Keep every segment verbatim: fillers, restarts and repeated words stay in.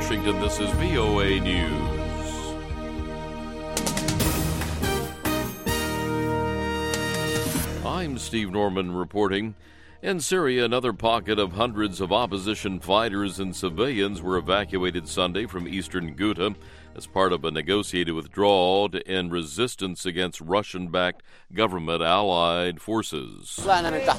Washington, this is V O A News. I'm Steve Norman reporting. In Syria, another pocket of hundreds of opposition fighters and civilians were evacuated Sunday from eastern Ghouta as part of a negotiated withdrawal to end resistance against Russian-backed government-allied forces. The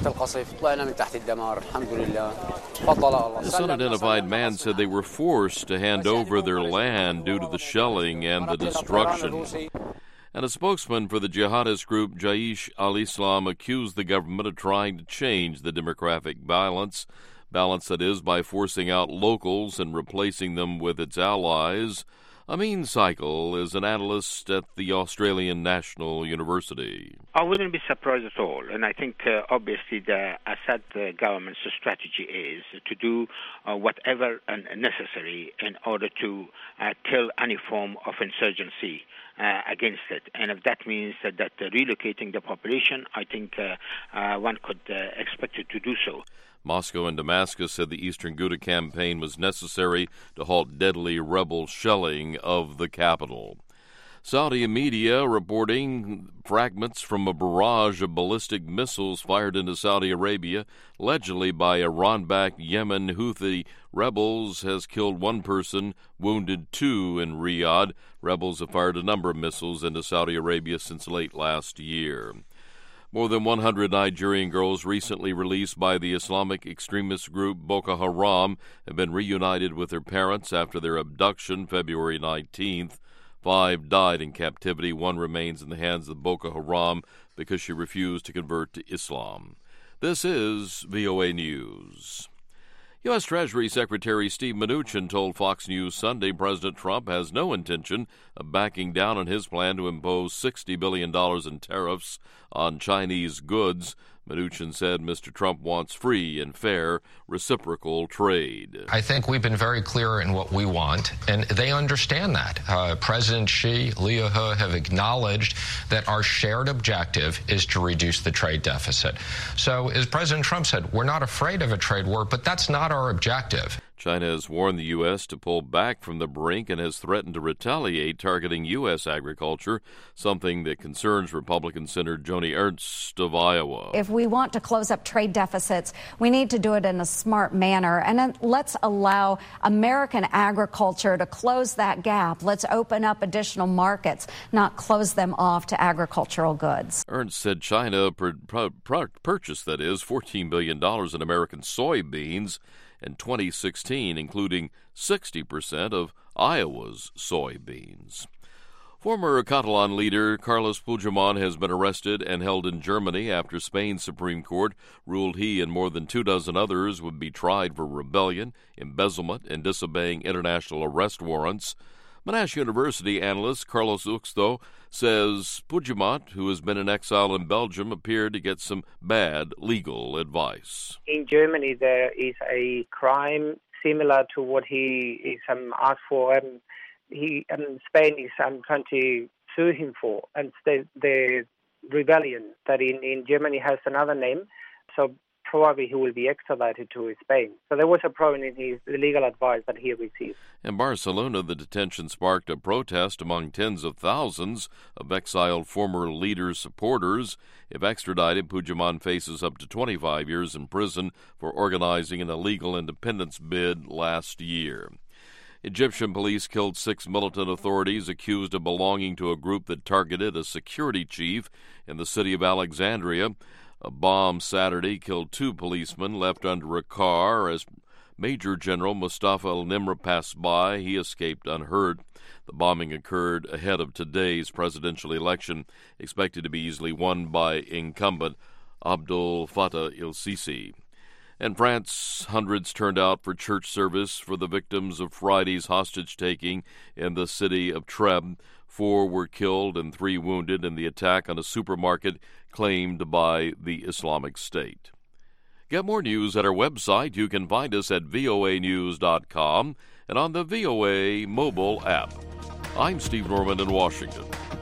unidentified man said they were forced to hand over their land due to the shelling and the destruction. And a spokesman for the jihadist group Jaish al-Islam accused the government of trying to change the demographic balance, balance that is by forcing out locals and replacing them with its allies. Amin Saikal is an analyst at the Australian National University. I wouldn't be surprised at all, and I think uh, obviously the Assad uh, government's strategy is to do uh, whatever necessary in order to uh, kill any form of insurgency Uh, against it. And if that means that, that uh, relocating the population, I think uh, uh, one could uh, expect it to do so. Moscow and Damascus said the Eastern Ghouta campaign was necessary to halt deadly rebel shelling of the capital. Saudi media reporting fragments from a barrage of ballistic missiles fired into Saudi Arabia, allegedly by Iran-backed Yemen Houthi rebels, has killed one person, wounded two in Riyadh. Rebels have fired a number of missiles into Saudi Arabia since late last year. More than one hundred Nigerian girls recently released by the Islamic extremist group Boko Haram have been reunited with their parents after their abduction February nineteenth. Five died in captivity. One remains in the hands of Boko Haram because she refused to convert to Islam. This is V O A News. U S. Treasury Secretary Steve Mnuchin told Fox News Sunday President Trump has no intention of backing down on his plan to impose sixty billion dollars in tariffs on Chinese goods. Mnuchin said Mister Trump wants free and fair reciprocal trade. I think we've been very clear in what we want, and they understand that. Uh, President Xi, Liu He have acknowledged that our shared objective is to reduce the trade deficit. So, as President Trump said, we're not afraid of a trade war, but that's not our objective. China has warned the U S to pull back from the brink and has threatened to retaliate, targeting U S agriculture, something that concerns Republican Senator Joni Ernst of Iowa. If we want to close up trade deficits, we need to do it in a smart manner. And then let's allow American agriculture to close that gap. Let's open up additional markets, not close them off to agricultural goods. Ernst said China pur- pur- purchased, that is, fourteen billion dollars in American soybeans in twenty sixteen, including sixty percent of Iowa's soybeans. Former Catalan leader Carles Puigdemont has been arrested and held in Germany after Spain's Supreme Court ruled he and more than two dozen others would be tried for rebellion, embezzlement, and disobeying international arrest warrants. Monash University analyst Carlos Uxto says Puigdemont, who has been in exile in Belgium, appeared to get some bad legal advice. In Germany, there is a crime similar to what he is um, asked for, and he um, Spain is um, trying to sue him for, and the, the rebellion that in, in Germany has another name. So probably he will be extradited to Spain. So there was a problem in his the legal advice that he received. In Barcelona, the detention sparked a protest among tens of thousands of exiled former leaders' supporters. If extradited, Puigdemont faces up to twenty-five years in prison for organizing an illegal independence bid last year. Egyptian police killed six militant authorities accused of belonging to a group that targeted a security chief in the city of Alexandria. A bomb Saturday killed two policemen left under a car. As Major General Mustafa al-Nimr passed by, he escaped unhurt. The bombing occurred ahead of today's presidential election, expected to be easily won by incumbent Abdel Fattah el-Sisi. In France, hundreds turned out for church service for the victims of Friday's hostage-taking in the city of Trèbes. Four were killed and three wounded in the attack on a supermarket claimed by the Islamic State. Get more news at our website. You can find us at V O A news dot com and on the V O A mobile app. I'm Steve Norman in Washington.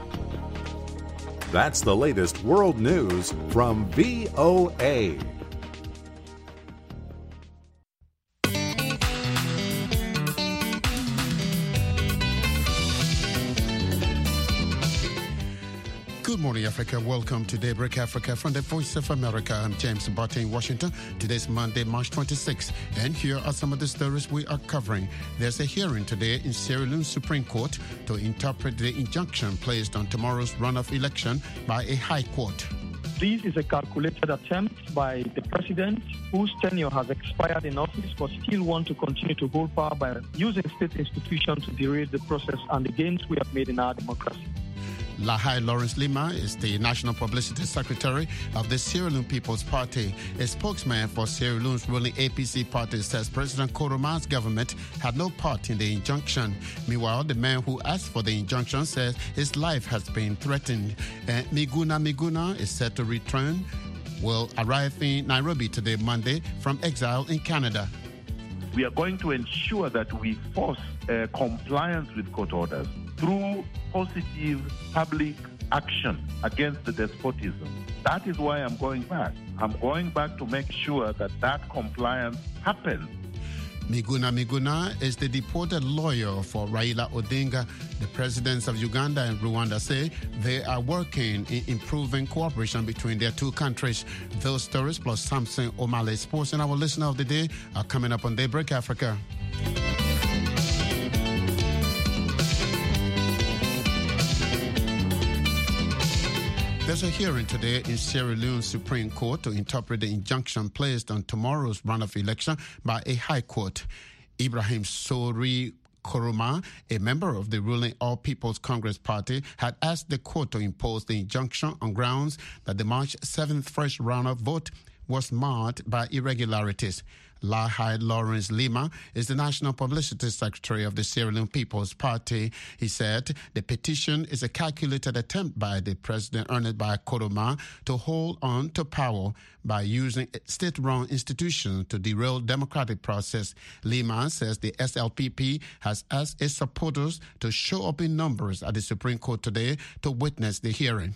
That's the latest world news from V O A. Good morning, Africa. Welcome to Daybreak Africa from the Voice of America. I'm James Barton in Washington. Today's Monday, March twenty-sixth. And here are some of the stories we are covering. There's a hearing today in Sierra Leone Supreme Court to interpret the injunction placed on tomorrow's runoff election by a high court. This is a calculated attempt by the president, whose tenure has expired in office, but still want to continue to hold power by using state institutions to derail the process and the gains we have made in our democracy. Lahai Lawrence Lima is the National Publicity Secretary of the Sierra Leone People's Party. A spokesman for Sierra Leone's ruling A P C party says President Koroma's government had no part in the injunction. Meanwhile, the man who asked for the injunction says his life has been threatened. Uh, Miguna Miguna is set to return, will arrive in Nairobi today, Monday, from exile in Canada. We are going to ensure that we force uh, compliance with court orders through positive public action against the despotism. That is why I'm going back. I'm going back to make sure that that compliance happens. Miguna Miguna is the deported lawyer for Raila Odinga. The presidents of Uganda and Rwanda say they are working in improving cooperation between their two countries. Those stories plus Samson O'Malley Sports and our listener of the day are coming up on Daybreak Africa. There's a hearing today in Sierra Leone Supreme Court to interpret the injunction placed on tomorrow's runoff election by a high court. Ibrahim Sori Koroma, a member of the ruling All People's Congress Party, had asked the court to impose the injunction on grounds that the March seventh first runoff vote was marred by irregularities. Lahai Lawrence Lima is the National Publicity Secretary of the Sierra Leone People's Party. He said the petition is a calculated attempt by the president, Ernest Bai Koroma, to hold on to power by using state-run institutions to derail democratic process. Lima says the S L P P has asked its supporters to show up in numbers at the Supreme Court today to witness the hearing.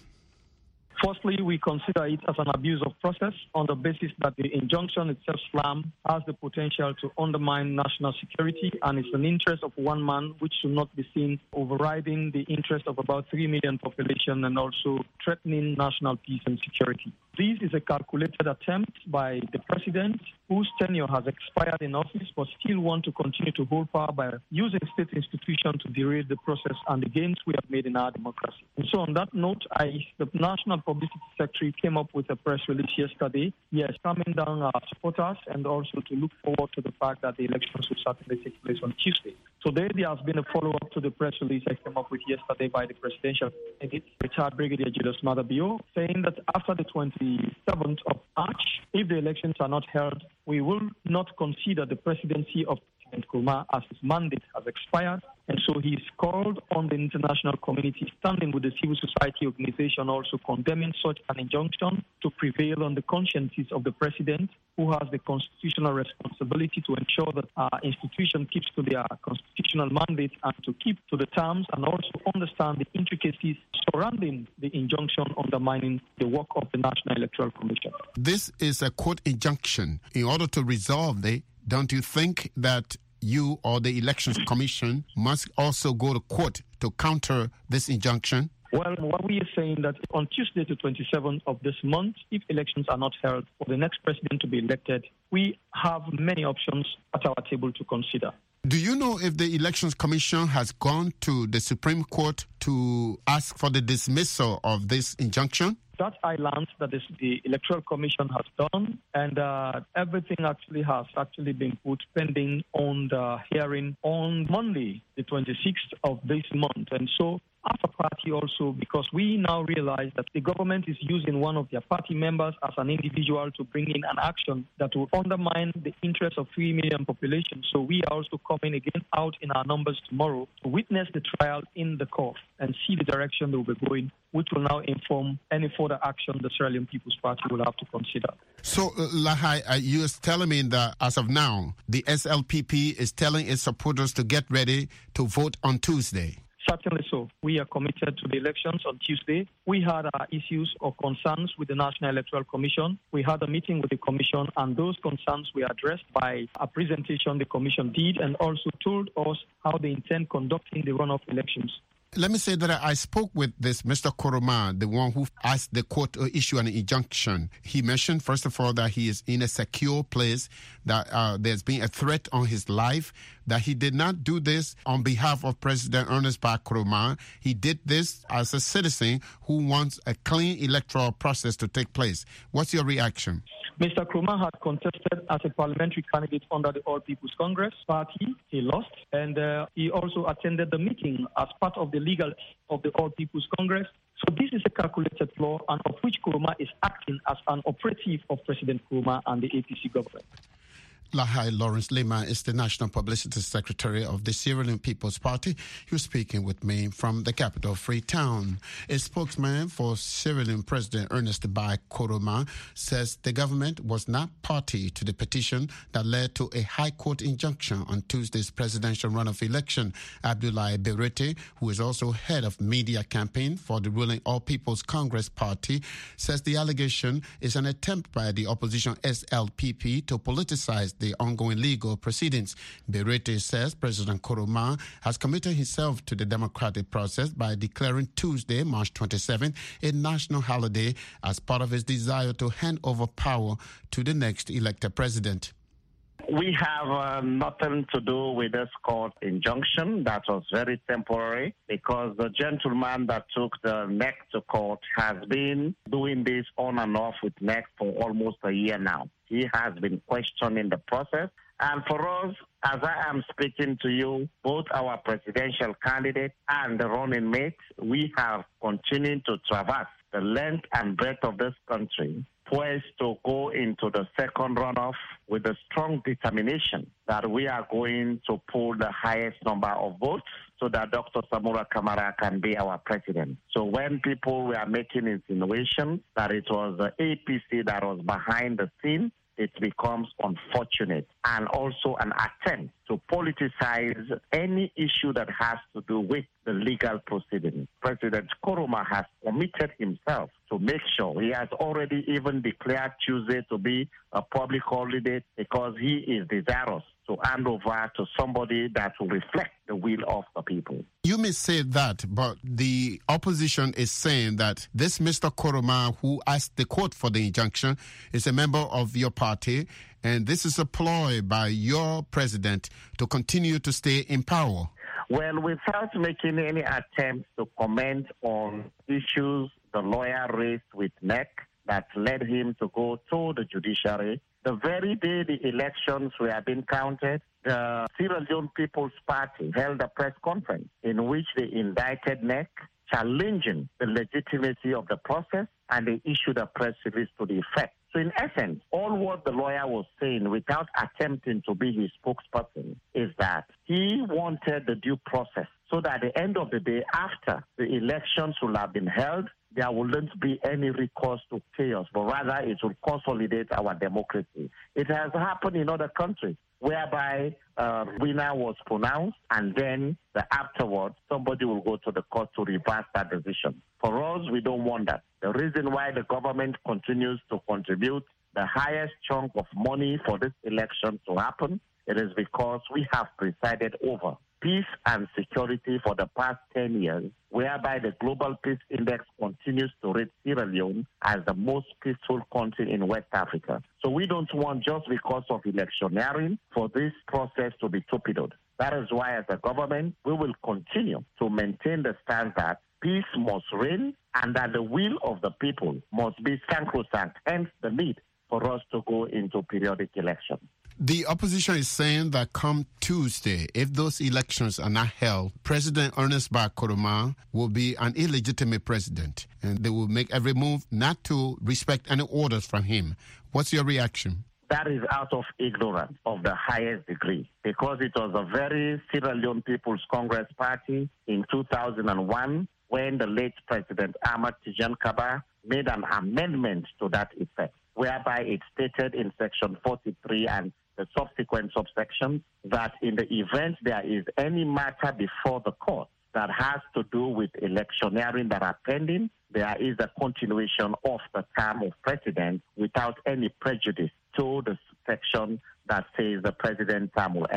Firstly, we consider it as an abuse of process on the basis that the injunction itself, slam, has the potential to undermine national security and is an interest of one man which should not be seen overriding the interest of about three million population and also threatening national peace and security. This is a calculated attempt by the president, whose tenure has expired in office, but still want to continue to hold power by using state institutions to derail the process and the gains we have made in our democracy. And so on that note, I, the National Publicity Secretary came up with a press release yesterday, yes, calming down our supporters and also to look forward to the fact that the elections will certainly take place on Tuesday. Today, there has been a follow-up to the press release I came up with yesterday by the presidential candidate, retired Brigadier Julius Maada Bio, saying that after the twenty-seventh of March, if the elections are not held, we will not consider the presidency of President Koroma as his mandate has expired. And so he's called on the international community, standing with the civil society organization, also condemning such an injunction to prevail on the consciences of the president, who has the constitutional responsibility to ensure that our institution keeps to their constitutional mandate and to keep to the terms and also understand the intricacies surrounding the injunction undermining the work of the National Electoral Commission. This is a court injunction. In order to resolve it, don't you think that you or the Elections Commission must also go to court to counter this injunction? Well, what we are saying that on Tuesday, the twenty-seventh of this month, if elections are not held for the next president to be elected, we have many options at our table to consider. Do you know if the Elections Commission has gone to the Supreme Court to ask for the dismissal of this injunction? That I learned that this, the Electoral Commission has done, and uh, everything actually has actually been put pending on the hearing on Monday, the twenty-sixth of this month. And so as a party also, because we now realize that the government is using one of their party members as an individual to bring in an action that will undermine the interests of three million population. So we are also coming again out in our numbers tomorrow to witness the trial in the court and see the direction they will be going, which will now inform any further action the Sierra Leone People's Party will have to consider. So, uh, Lahai, uh, you're telling me that as of now, the S L P P is telling its supporters to get ready to vote on Tuesday? Certainly so. We are committed to the elections on Tuesday. We had our issues or concerns with the National Electoral Commission. We had a meeting with the Commission, and those concerns were addressed by a presentation the Commission did and also told us how they intend conducting the runoff elections. Let me say that I spoke with this Mister Koroma, the one who asked the court to issue an injunction. He mentioned, first of all, that he is in a secure place, that uh, there's been a threat on his life, that he did not do this on behalf of President Ernest Bai Koroma. He did this as a citizen who wants a clean electoral process to take place. What's your reaction? Mister Koroma had contested as a parliamentary candidate under the All People's Congress Party. He lost, and uh, he also attended the meeting as part of the legal of the All People's Congress. So this is a calculated flaw, and of which Koroma is acting as an operative of President Koroma and the A P C government. Lahai Lawrence Lima is the National Publicity Secretary of the Sierra Leone People's Party. He was speaking with me from the capital, Freetown. A spokesman for Sierra Leone President Ernest Bai Koroma says the government was not party to the petition that led to a High Court injunction on Tuesday's presidential runoff election. Abdoulaye Berete, who is also head of media campaign for the ruling All People's Congress Party, says the allegation is an attempt by the opposition S L P P to politicize the ongoing legal proceedings. Berete says President Koroma has committed himself to the democratic process by declaring Tuesday, March twenty-seventh, a national holiday as part of his desire to hand over power to the next elected president. We have uh, nothing to do with this court injunction. That was very temporary because the gentleman that took the N E C to court has been doing this on and off with N E C for almost a year now. He has been questioning the process. And for us, as I am speaking to you, both our presidential candidate and the running mate, we have continued to traverse the length and breadth of this country, poised to go into the second runoff with a strong determination that we are going to pull the highest number of votes so that Doctor Samura Kamara can be our president. So when people were making insinuations that it was the A P C that was behind the scene, it becomes unfortunate and also an attempt to politicize any issue that has to do with the legal proceedings. President Koroma has committed himself to make sure. He has already even declared Tuesday to be a public holiday because he is desirous to hand over to somebody that will reflect the will of the people. You may say that, but the opposition is saying that this Mister Koroma, who asked the court for the injunction, is a member of your party, and this is a ploy by your president to continue to stay in power. Well, without making any attempt to comment on issues the lawyer raised with N E C that led him to go to the judiciary, the very day the elections were being counted, the Sierra Leone People's Party held a press conference in which they indicted N E C, challenging the legitimacy of the process, and they issued a press release to the effect. So in essence, all what the lawyer was saying without attempting to be his spokesperson is that he wanted the due process so that at the end of the day, after the elections will have been held, there wouldn't be any recourse to chaos, but rather it will consolidate our democracy. It has happened in other countries whereby a winner was pronounced and then the afterwards somebody will go to the court to reverse that decision. For us, we don't want that. The reason why the government continues to contribute the highest chunk of money for this election to happen, it is because we have presided over peace and security for the past ten years, whereby the Global Peace Index continues to rate Sierra Leone as the most peaceful country in West Africa. So we don't want, just because of electioneering, for this process to be torpedoed. That is why, as a government, we will continue to maintain the stance that peace must reign and that the will of the people must be sacrosanct, hence the need for us to go into periodic elections. The opposition is saying that come Tuesday, if those elections are not held, President Ernest Bai Koroma will be an illegitimate president, and they will make every move not to respect any orders from him. What's your reaction? That is out of ignorance of the highest degree, because it was a very Sierra Leone People's Congress Party in two thousand one when the late President Ahmad Tijan Kaba made an amendment to that effect, whereby it stated in Section forty-three and the subsequent subsections that in the event there is any matter before the court that has to do with electioneering that are pending, there is a continuation of the term of president without any prejudice to the section that says the president's term will end.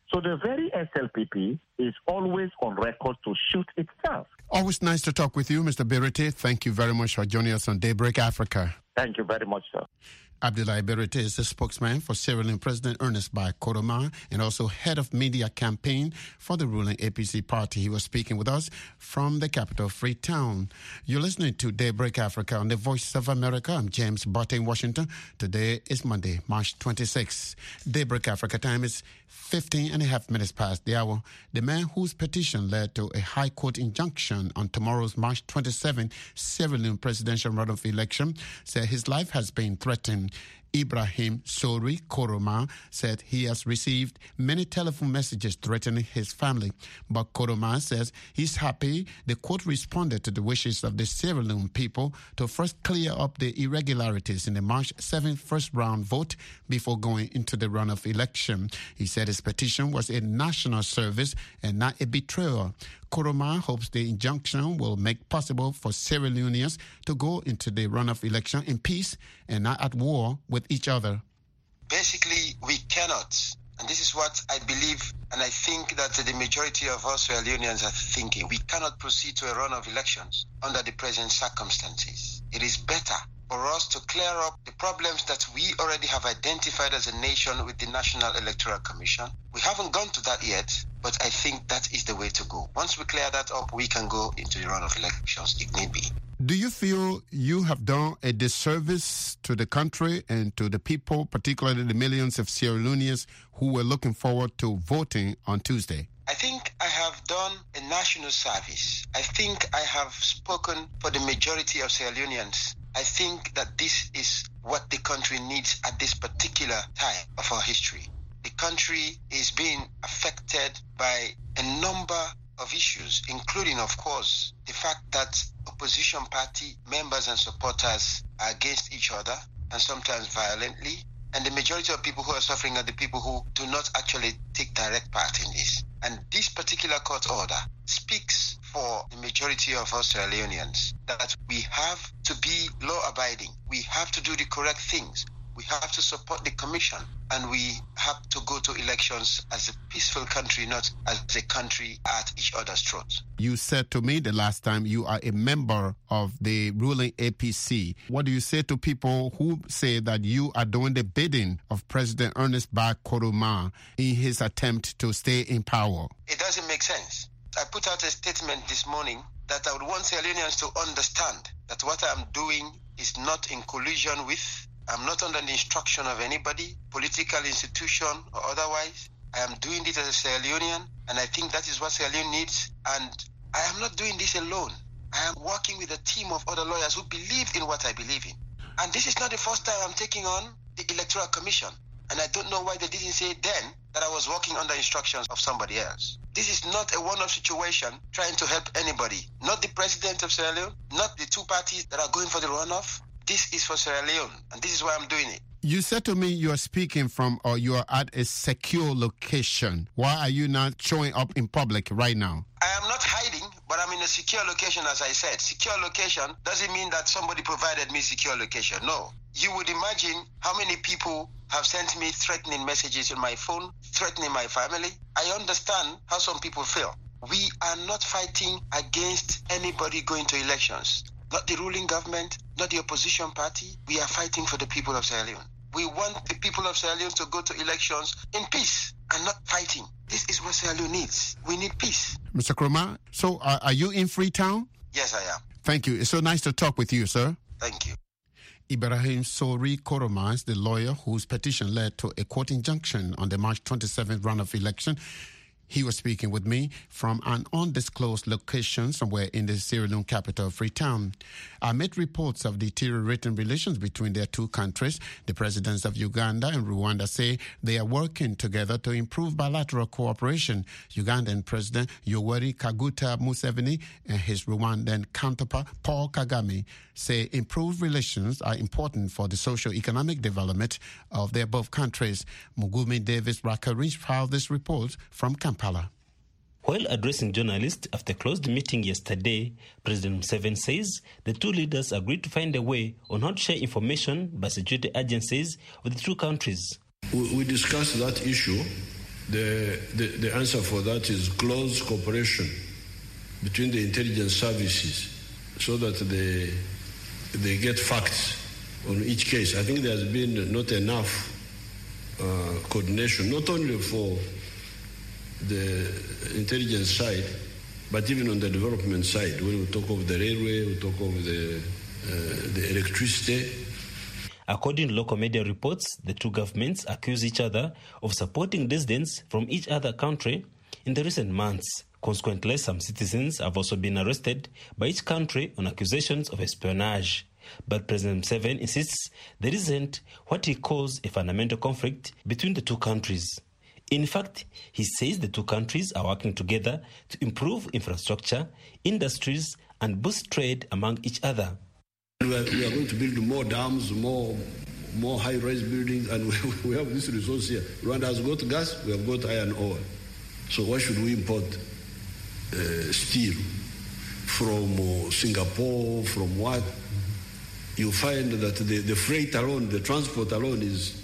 So the very S L P P is always on record to shoot itself. Always nice to talk with you, Mister Berete. Thank you very much for joining us on Daybreak Africa. Thank you very much, sir. Abdoulaye Berete is the spokesman for Sierra Leone President Ernest Bai Koroma and also head of media campaign for the ruling A P C party. He was speaking with us from the capital, Freetown. You're listening to Daybreak Africa on the Voice of America. I'm James Butte in Washington. Today is Monday, March twenty-sixth. Daybreak Africa time is fifteen and a half minutes past the hour. The man whose petition led to a high court injunction on tomorrow's March twenty-seventh Sierra Leone presidential runoff election said his life has been threatened. Ibrahim Sori Koroma said he has received many telephone messages threatening his family. But Koroma says he's happy the court responded to the wishes of the Sierra Leone people to first clear up the irregularities in the March seventh first round vote before going into the runoff election. He said his petition was a national service and not a betrayal. Koroma hopes the injunction will make possible for Sierra Leoneans to go into the runoff election in peace and not at war with each other. Basically, we cannot, and this is what I believe, and I think that the majority of us Sierra Leoneans are thinking, we cannot proceed to a runoff elections under the present circumstances. It is better for us to clear up the problems that we already have identified as a nation with the National Electoral Commission. We haven't gone to that yet, but I think that is the way to go. Once we clear that up, we can go into the runoff elections if need be. Do you feel you have done a disservice to the country and to the people, particularly the millions of Sierra Leoneans who were looking forward to voting on Tuesday? I think I have done a national service. I think I have spoken for the majority of Sierra Leoneans. I think that this is what the country needs at this particular time of our history. The country is being affected by a number of issues, including, of course, the fact that opposition party members and supporters are against each other and sometimes violently. And the majority of people who are suffering are the people who do not actually take direct part in this. And this particular court order speaks for the majority of us Sierra Leoneans that we have to be law-abiding. We have to do the correct things. We have to support the commission, and we have to go to elections as a peaceful country, not as a country at each other's throats. You said to me the last time you are a member of the ruling A P C. What do you say to people who say that you are doing the bidding of President Ernest Bai Koroma in his attempt to stay in power? It doesn't make sense. I put out a statement this morning that I would want Sierra Leoneans to understand that what I'm doing is not in collusion with, I'm not under the instruction of anybody, political institution or otherwise. I am doing this as a Sierra Leonean, and I think that is what Sierra Leone needs. And I am not doing this alone. I am working with a team of other lawyers who believe in what I believe in. And this is not the first time I'm taking on the Electoral Commission. And I don't know why they didn't say then that I was working under instructions of somebody else. This is not a one-off situation trying to help anybody. Not the president of Sierra Leone, not the two parties that are going for the runoff. This is for Sierra Leone, and this is why I'm doing it. You said to me you are speaking from or you are at a secure location. Why are you not showing up in public right now? I am not hiding, but I'm in a secure location, as I said. Secure location doesn't mean that somebody provided me secure location. No. You would imagine how many people have sent me threatening messages on my phone, threatening my family. I understand how some people feel. We are not fighting against anybody going to elections. Not the ruling government, not the opposition party. We are fighting for the people of Sierra Leone. We want the people of Sierra Leone to go to elections in peace and not fighting. This is what Sierra Leone needs. We need peace. Mister Koroma, so uh, are you in Freetown? Yes, I am. Thank you. It's so nice to talk with you, sir. Thank you. Ibrahim Sori Koroma is the lawyer whose petition led to a court injunction on the March twenty-seventh runoff election. He was speaking with me from an undisclosed location somewhere in the Sierra Leone capital, Freetown. Amid reports of deteriorating relations between their two countries, the presidents of Uganda and Rwanda say they are working together to improve bilateral cooperation. Ugandan President Yoweri Kaguta Museveni and his Rwandan counterpart Paul Kagame say improved relations are important for the socio-economic development of their both countries. Mugumi Davis Rakari filed this report from Kampala. While addressing journalists after a closed meeting yesterday, President Museveni says the two leaders agreed to find a way on how to share information by security agencies with the two countries. We, we discussed that issue The, the, the answer for that is close cooperation between the intelligence services so that they, they get facts on each case. I think there has been not enough uh, coordination, not only for the intelligence side, but even on the development side. When we talk of the railway, we talk of the, uh, the electricity. According to local media reports, the two governments accuse each other of supporting dissidents from each other country in the recent months. Consequently, some citizens have also been arrested by each country on accusations of espionage. But President Museveni insists there isn't what he calls a fundamental conflict between the two countries. In fact, he says the two countries are working together to improve infrastructure, industries, and boost trade among each other. We are, we are going to build more dams, more more high-rise buildings, and we, we have this resource here. Rwanda has got gas, we have got iron ore. So why should we import uh, steel from uh, Singapore, from what? You find that the, the freight alone, the transport alone is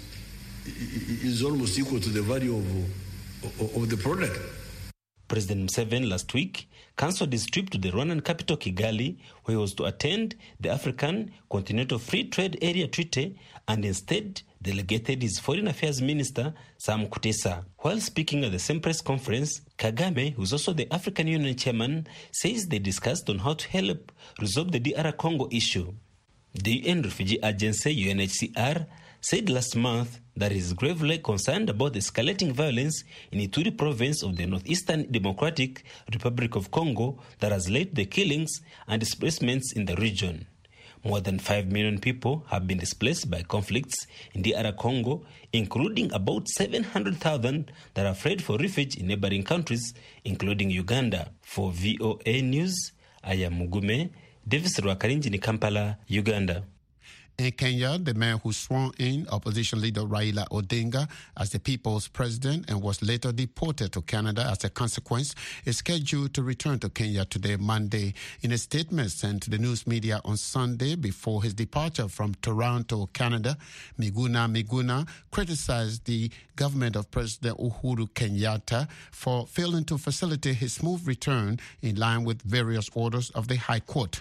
is almost equal to the value of, of, of the product. President Museveni last week cancelled his trip to the Rwandan capital Kigali, where he was to attend the African Continental Free Trade Area Treaty, and instead delegated his Foreign Affairs Minister, Sam Kutesa. While speaking at the same press conference, Kagame, who's also the African Union chairman, says they discussed on how to help resolve the D R Congo issue. The U N Refugee Agency, U N H C R, said last month that it is gravely concerned about the escalating violence in Ituri province of the Northeastern Democratic Republic of Congo that has led to the killings and displacements in the region. More than five million people have been displaced by conflicts in D R Congo, including about seven hundred thousand that have fled for refuge in neighboring countries, including Uganda. For V O A News, I am Mugume, Davis Rwakarinji in Kampala, Uganda. In Kenya, the man who swore in opposition leader Raila Odinga as the people's president and was later deported to Canada as a consequence is scheduled to return to Kenya today, Monday. In a statement sent to the news media on Sunday before his departure from Toronto, Canada, Miguna Miguna criticized the government of President Uhuru Kenyatta for failing to facilitate his smooth return in line with various orders of the High Court.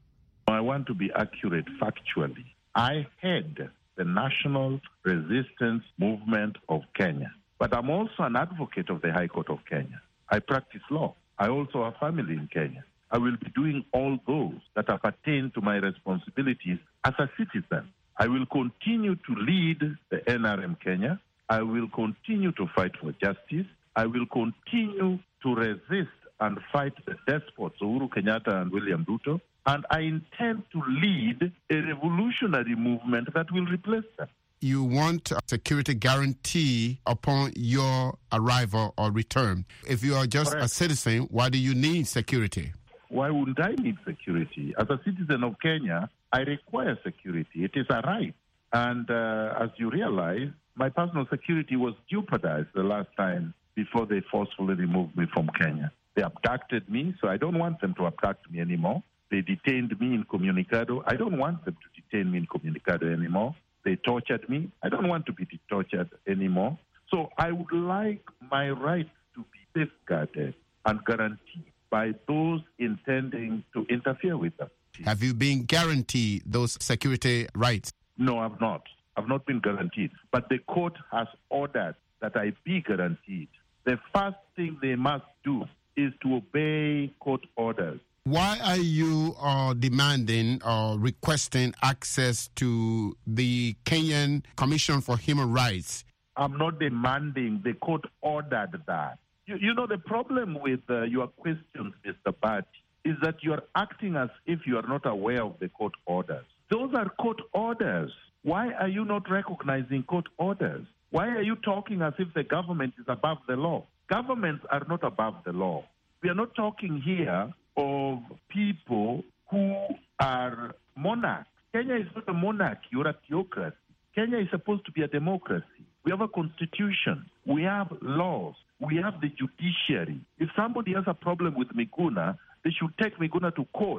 I want to be accurate factually. I head the National Resistance Movement of Kenya, but I'm also an advocate of the High Court of Kenya. I practice law. I also have family in Kenya. I will be doing all those that appertain to my responsibilities as a citizen. I will continue to lead the N R M Kenya. I will continue to fight for justice. I will continue to resist and fight the despots, Uhuru Kenyatta and William Ruto. And I intend to lead a revolutionary movement that will replace them. You want a security guarantee upon your arrival or return. If you are just Correct. a citizen, why do you need security? Why wouldn't I need security? As a citizen of Kenya, I require security. It is a right. And uh, as you realize, my personal security was jeopardized the last time before they forcefully removed me from Kenya. They abducted me, so I don't want them to abduct me anymore. They detained me in Comunicado. I don't want them to detain me in Comunicado anymore. They tortured me. I don't want to be tortured anymore. So I would like my rights to be safeguarded and guaranteed by those intending to interfere with them. Have you been guaranteed those security rights? No, I've not. I've not been guaranteed. But the court has ordered that I be guaranteed. The first thing they must do is to obey court orders. Why are you uh, demanding or requesting access to the Kenyan Commission for Human Rights? I'm not demanding. The court ordered that. You, you know, the problem with uh, your questions, Mister Bhatt, is that you're acting as if you are not aware of the court orders. Those are court orders. Why are you not recognizing court orders? Why are you talking as if the government is above the law? Governments are not above the law. We are not talking here of people who are monarchs. Kenya is not a monarchy or a theocracy. Kenya is supposed to be a democracy. We have a constitution. We have laws. We have the judiciary. If somebody has a problem with Miguna, they should take Miguna to court,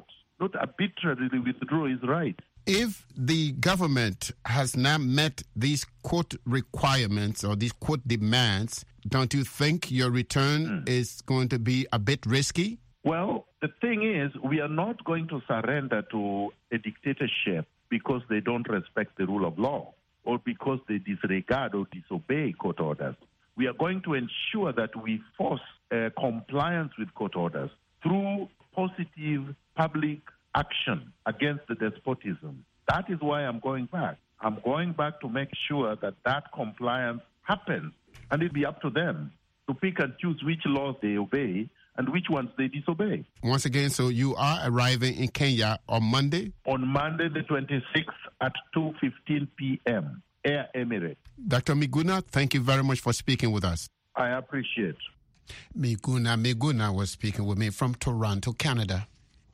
not arbitrarily withdraw his right. If the government has not met these court requirements or these court demands, don't you think your return mm. is going to be a bit risky? Well, the thing is, we are not going to surrender to a dictatorship because they don't respect the rule of law or because they disregard or disobey court orders. We are going to ensure that we force uh, compliance with court orders through positive public action against the despotism. That is why I'm going back. I'm going back to make sure that that compliance happens, and it'll be up to them to pick and choose which laws they obey and which ones they disobey. Once again, so you are arriving in Kenya on Monday? On Monday the twenty-sixth at two fifteen p.m., Air Emirates. Doctor Miguna, thank you very much for speaking with us. I appreciate. Miguna Miguna was speaking with me from Toronto, Canada.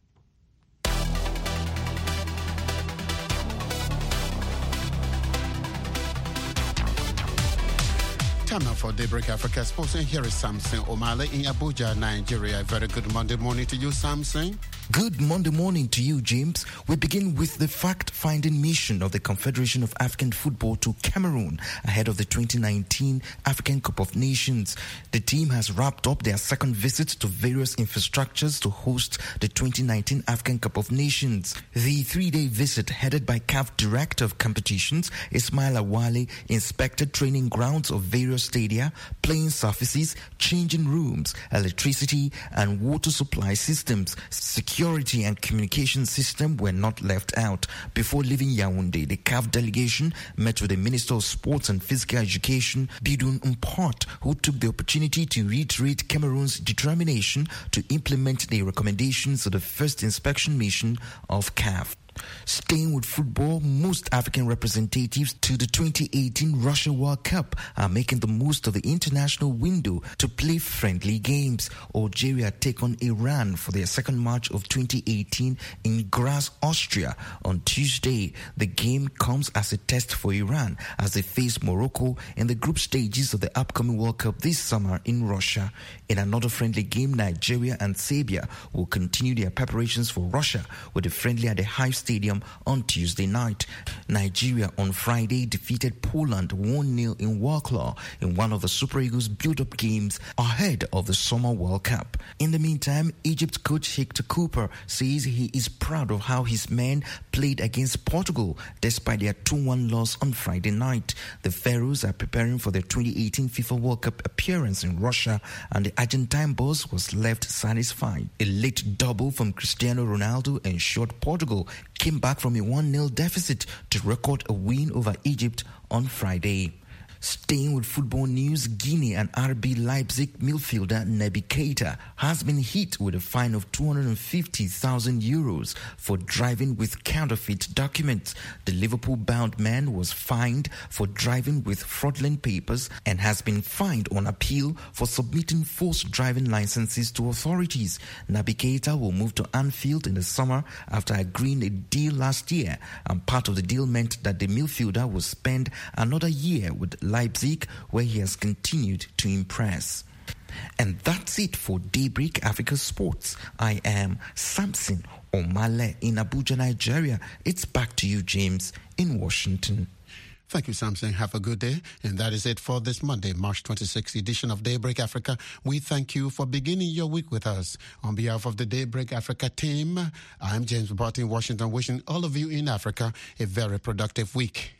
Time now for Daybreak Africa Sports, and here is Samson Omale in Abuja, Nigeria. Very good Monday morning to you, Samson. Good Monday morning to you, James. We begin with the fact-finding mission of the Confederation of African Football to Cameroon ahead of the twenty nineteen African Cup of Nations. The team has wrapped up their second visit to various infrastructures to host the twenty nineteen African Cup of Nations. The three-day visit, headed by C A F Director of Competitions, Ismail Awale, inspected training grounds of various stadia, playing surfaces, changing rooms, electricity and water supply systems. Security and communication system were not left out. Before leaving Yaoundé, the C A F delegation met with the Minister of Sports and Physical Education, Bidun Mpot, who took the opportunity to reiterate Cameroon's determination to implement the recommendations of the first inspection mission of C A F. Staying with football, most African representatives to the twenty eighteen Russia World Cup are making the most of the international window to play friendly games. Algeria take on Iran for their second match of twenty eighteen in Graz, Austria on Tuesday. The game comes as a test for Iran as they face Morocco in the group stages of the upcoming World Cup this summer in Russia. In another friendly game, Nigeria and Serbia will continue their preparations for Russia with a friendly at the Hive Stadium on Tuesday night. Nigeria on Friday defeated Poland one nil in Warsaw in one of the Super Eagles build-up games ahead of the Summer World Cup. In the meantime, Egypt coach Hector Cooper says he is proud of how his men played against Portugal despite their two one loss on Friday night. The Pharaohs are preparing for their twenty eighteen FIFA World Cup appearance in Russia, and the Argentine boss was left satisfied. A late double from Cristiano Ronaldo ensured Portugal came back from a one nil deficit to record a win over Egypt on Friday. Staying with football news, Guinea and R B Leipzig midfielder Naby Keita has been hit with a fine of two hundred fifty thousand euros for driving with counterfeit documents. The Liverpool-bound man was fined for driving with fraudulent papers and has been fined on appeal for submitting false driving licenses to authorities. Naby Keita will move to Anfield in the summer after agreeing a deal last year, and part of the deal meant that the midfielder will spend another year with Leipzig, where he has continued to impress. And that's it for Daybreak Africa Sports. I am Samson Omale in Abuja, Nigeria. It's back to you, James, in Washington. Thank you, Samson. Have a good day. And that is it for this Monday, March twenty-sixth edition of Daybreak Africa. We thank you for beginning your week with us. On behalf of the Daybreak Africa team, I'm James Barton in Washington, wishing all of you in Africa a very productive week.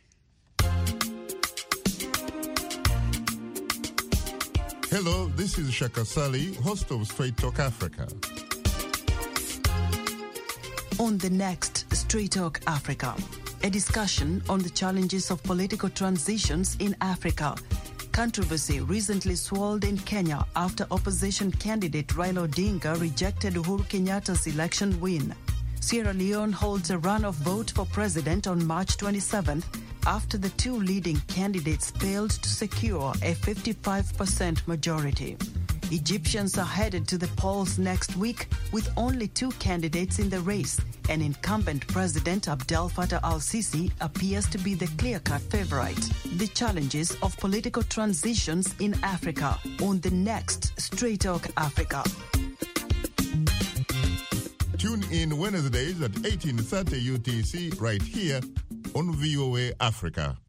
Hello, this is Shaka Sali, host of Straight Talk Africa. On the next Straight Talk Africa, a discussion on the challenges of political transitions in Africa. Controversy recently swelled in Kenya after opposition candidate Raila Odinga rejected Uhuru Kenyatta's election win. Sierra Leone holds a run-off vote for president on March twenty-seventh after the two leading candidates failed to secure a fifty-five percent majority. Egyptians are headed to the polls next week with only two candidates in the race, and incumbent President Abdel Fattah al-Sisi appears to be the clear-cut favorite. The challenges of political transitions in Africa on the next Straight Talk Africa. Tune in Wednesdays at eighteen thirty U T C right here on V O A Africa.